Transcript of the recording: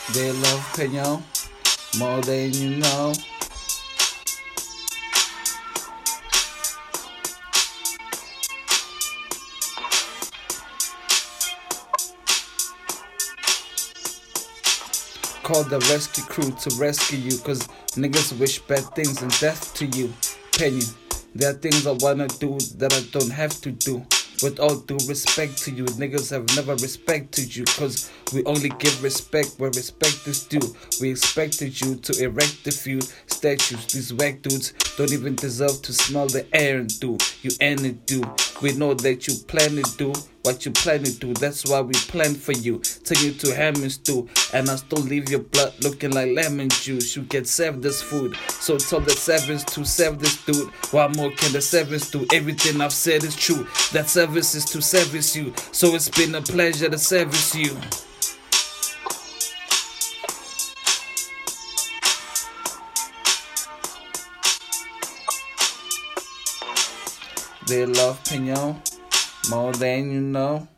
They love Peño more than you know. Call the rescue crew to rescue you, cause niggas wish bad things and death to you. Peño, there are things I wanna do that I don't have to do. With all due respect to you, niggas have never respected you, cause we only give respect where respect is due. We expected you to erect a few statues. These whack dudes don't even deserve to smell the air and do. You end it do. We know that you plan to do what you plan to do. That's why we plan for you. Take you to ham and stew, and I still leave your blood looking like lemon juice. You get served this food, so tell the sevens to serve this dude. What more can the sevens do? Everything I've said is true. That service is to service you, so it's been a pleasure to service you. They love Peño more than you know.